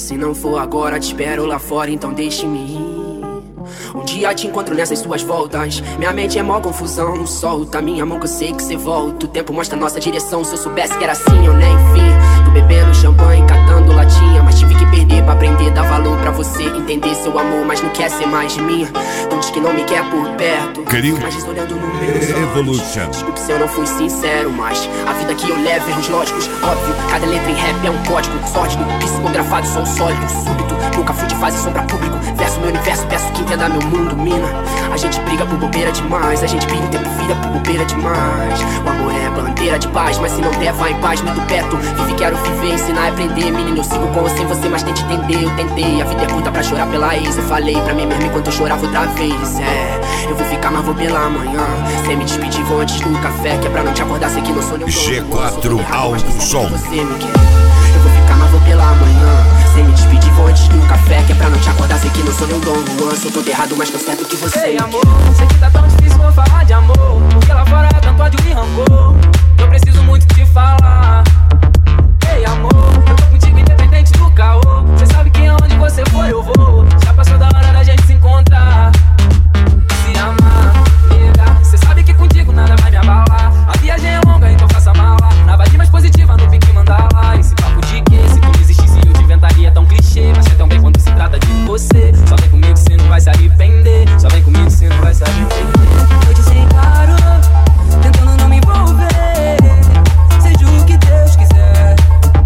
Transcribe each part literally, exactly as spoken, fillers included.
Se não for agora, te espero lá fora, então deixe-me ir. Um dia te encontro nessas suas voltas. Minha mente é mó confusão. Solta minha mão que eu sei que cê volta. O tempo mostra nossa direção. Se eu soubesse que era assim, eu nem vi. Tô bebendo champanhe, catando latinha, mas tive que perder pra aprender. Dar valor pra você entender seu amor, mas não quer ser mais minha. Não diz que não me quer por perto, Querido, mas diz olhando no meu Evolution. Desculpe se eu não fui sincero, mas a vida que eu levo, erros lógicos, óbvio. Cada letra em rap é um código sórdido, psicografado, som sólido, súbito. Nunca fui de fase som pra público. Verso meu universo, peço que entenda meu mundo, mina. A gente briga por bobeira demais, a gente briga o tempo vira por bobeira demais. O amor é bandeira de paz, mas se não der, vai em paz, muito perto. Vive, quero viver, ensinar e aprender. Menino, eu sigo com ou sem você, mas tente entender. Eu tentei, a vida é curta pra chorar pela ex. Eu falei pra mim mesmo enquanto eu chorava outra vez. É, eu vou ficar, mas vou pela manhã. Sem me despedir, vou antes do café, que é pra não te acordar, sei que não sou nenhum G quatro Alto Som. Você me quer. Eu vou ficar, mas vou pela manhã. Sem me despedir, vou antes do café, que é pra não te acordar, sei que não sou nenhum Dom Juan. Sou todo errado, mas tô certo que você. Ei, amor, sei que tá tão difícil vou falar de amor, porque lá fora é tanto ódio e rancor. Eu preciso muito te falar. Ei, amor, eu tô contigo independente do caô. Cê sabe que aonde você for eu vou. Já passou da hora da gente se encontrar, se amar, nega. Cê sabe que contigo nada vai me abalar. A viagem é longa, então faça mala. Na vibe mais positiva, no pique mandar lá. Esse papo de que, se tu não existisse eu te inventaria tão clichê. Mas é tão bem quando se trata de você. Só vem comigo, cê não vai se arrepender. Só vem comigo, cê não vai se arrepender. Eu te sei claro, tentando não me envolver. Seja o que Deus quiser.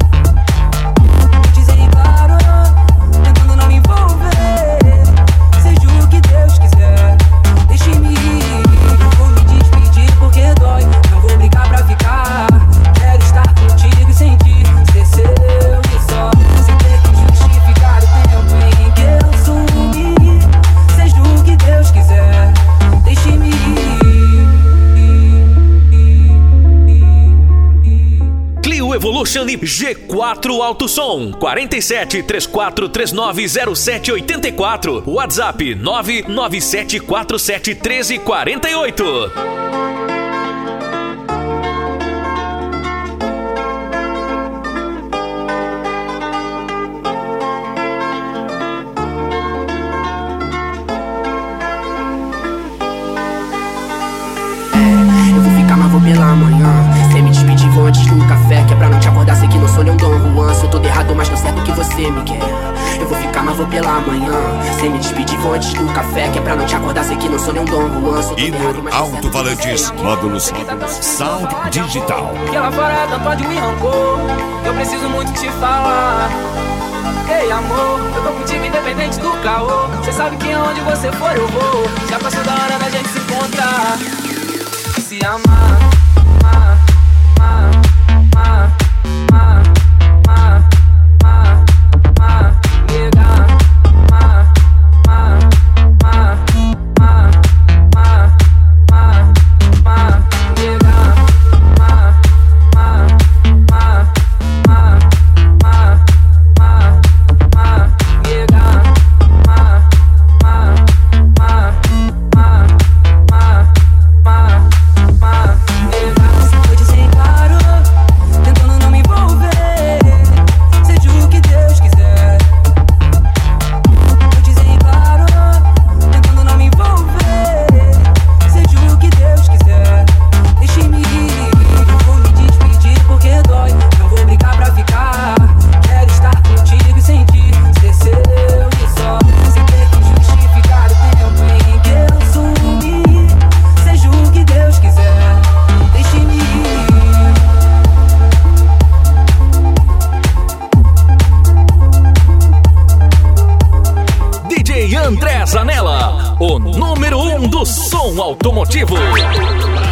Eu te sei claro, tentando não me envolver. Seja o que Deus quiser. Deixe-me ir, não vou me despedir porque dói. Não vou brigar pra ficar. Quero estar contigo e sentir ser seu e só. Sem ter que justificar o tempo em que eu sumi. Seja o que Deus quiser. Deixe-me ir. Clio Evolution e G quatro Alto Som. quarenta e sete, trinta e quatro, trinta e nove, zero sete oitenta e quatro. WhatsApp nove nove sete quatro sete um três quatro oito. Eu vou ficar, mas vou pela manhã. Sem me despedir, vou antes do café, que é pra não te acordar, sei que não sou nenhum Dom Juan. Sou todo errado, mas tô certo que você me quer. Eu vou ficar, mas vou pela manhã. Sem me despedir, vou antes do café, que é pra não te acordar, sei que não sou nenhum Dom Juan. Sou todo errado, Inor mas tô certo que Alto-Falantes, você me quer. módulos, sound digital. Que lá fora é tanto ódio e rancor. Eu preciso muito te falar. Ei, amor, eu tô contigo independente do caô. Cê sabe que aonde você for eu vou. Já passou da hora da gente se encontrar, se amar, amar, amar, amar, amar, amar, amar, amar, nega, amar, amar, amar, amar, amar, amar, amar, nega, amar, amar, amar, amar, amar, amar, amar, nega, amar, amar, amar, amar, amar, amar. Eu te sei claro, tentando não me envolver. Seja o que Deus quiser. Eu te sei claro, tentando não me envolver. Seja o que Deus quiser. Deixe-me ir, não vou me despedir porque dói. Não vou brigar pra ficar. Quero estar contigo e sentir ser seu e só. Sem ter que justificar o tempo em que eu sumi. Seja o que Deus quiser. Deixe-me ir. D J André Zanella, o número um do som automotivo.